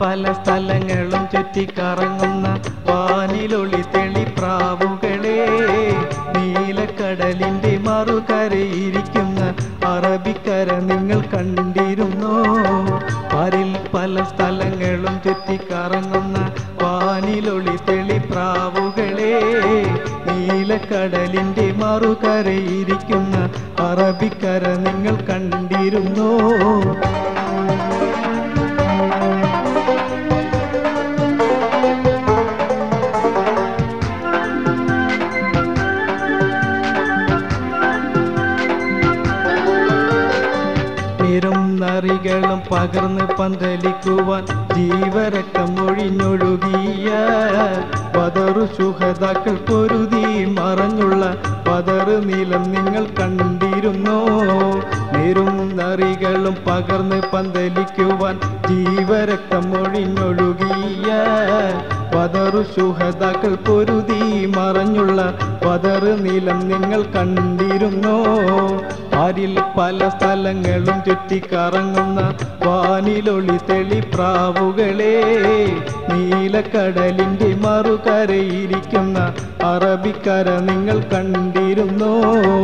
പല സ്ഥലങ്ങളും ചുറ്റിക്കറങ്ങുന്ന വാനിലൊളി തെളിപ്രാവുകളെ, നീലക്കടലിൻ്റെ മറുകരയിരിക്കുന്ന അറബിക്കര നിങ്ങൾ കണ്ടിരുന്നോ? പാരിൽ പല സ്ഥലങ്ങളും ചുറ്റിക്കറങ്ങുന്ന വാനിലൊളി തെളിപ്രാവുകളെ, നീലക്കടലിൻ്റെ മറുകരയിരിക്കുന്ന അറബിക്കര നിങ്ങൾ കണ്ടിരുന്നോ? നറികളും പകർന്ന് പന്തലിക്കുവാൻ ജീവരക്തം ഒഴിഞ്ഞൊഴുകിയ ബദറു ശുഹദാക്കൾ പൊരുതി മറഞ്ഞുള്ള ബദറ് നീലം നിങ്ങൾ കണ്ടിരുന്നോ? നേരും നറികളും പകർന്ന് പന്തലിക്കുവാൻ ജീവരക്തം ഒഴിഞ്ഞൊഴുകിയ ബദറു ശുഹദാക്കൾ പൊരുതി മറഞ്ഞുള്ള ബദറ് നീലം നിങ്ങൾ കണ്ടിരുന്നോ? പാരിൽ പല സ്ഥലങ്ങളും ചുറ്റിക്കറങ്ങുന്ന വാനിലൊളി തെളിപ്രാവുകളെ, നീലക്കടലിൻ്റെ മറുകരയിരിക്കുന്ന അറബിക്കര നിങ്ങൾ കണ്ടിരുന്നോ?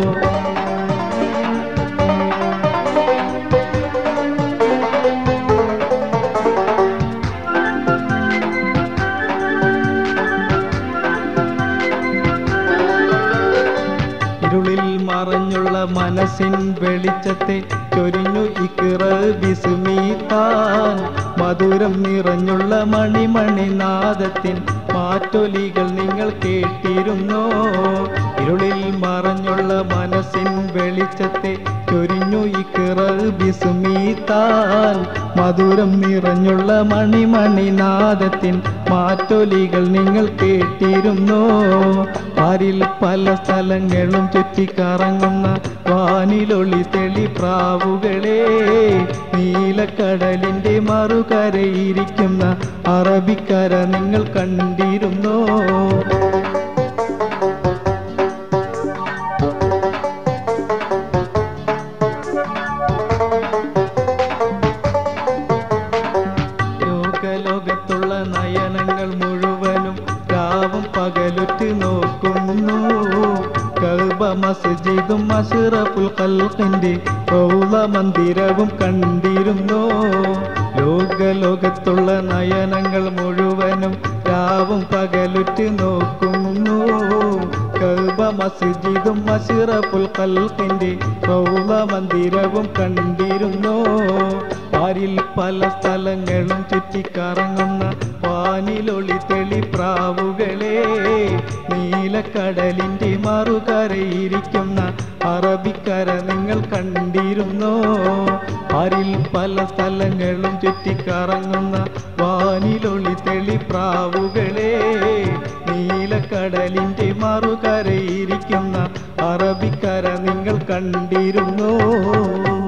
ഇരുളിൽ മറഞ്ഞുള്ള മനസ്സിൻ വെളിച്ചത്തെ ചൊരിഞ്ഞു ഇഖ്റ ബിസ്മി താൻ, മധുരം നിറഞ്ഞുള്ള മണിമണിനാദത്തിൻ മാറ്റൊലികൾ നിങ്ങൾ കേട്ടിരുന്നോ? ഇരുളിൽ മറഞ്ഞുള്ള മനസ്സിൻ വെളിച്ചത്തെ ചൊരിഞ്ഞു ഇഖ്റ ബിസ്മി താൻ, മധുരം നിറഞ്ഞുള്ള മണിമണിനാദത്തിൻ മാറ്റൊലികൾ നിങ്ങൾ കേട്ടിരുന്നോ? പാരിൽ പല സ്ഥലങ്ങളും ചുറ്റിക്കറങ്ങുന്ന വാനിലൊളി തെളിപ്രാവുകളെ, നീലക്കടലിൻ്റെ മറുകരയിരിക്കുന്ന അറബിക്കര നിങ്ങൾ കണ്ടിരുന്നോ? ലോകത്തുള്ള നയനങ്ങൾ മുഴുവനും രാവും പകലുറ്റ് നോക്കുന്നു, കഅബ മസ്ജിദും അഷ്റഫുൽ ഖൽഖിന്റെ റൗള മന്ദിരവും കണ്ടിരുന്നോ? ലോകത്തുള്ള നയനങ്ങൾ മുഴുവനും രാവും പകലുറ്റ് നോക്കുന്നു, കഅബ മസ്ജിദും അഷ്റഫുൽ ഖൽഖിന്റെ റൗള മന്ദിരവും കണ്ടിരുന്നോ? പാരിൽ പല സ്ഥലങ്ങളും ചുറ്റിക്കറങ്ങുന്ന വാനിലൊളി തെളിപ്രാവുകളെ, നീലക്കടലിൻ്റെ മറുകരയിരിക്കുന്ന അറബിക്കര നിങ്ങൾ കണ്ടിരുന്നോ? പാരിൽ പല സ്ഥലങ്ങളും ചുറ്റിക്കറങ്ങുന്ന വാനിലൊളി തെളിപ്രാവുകളെ, നീലക്കടലിൻ്റെ മറുകരയിരിക്കുന്ന അറബിക്കര നിങ്ങൾ കണ്ടിരുന്നോ?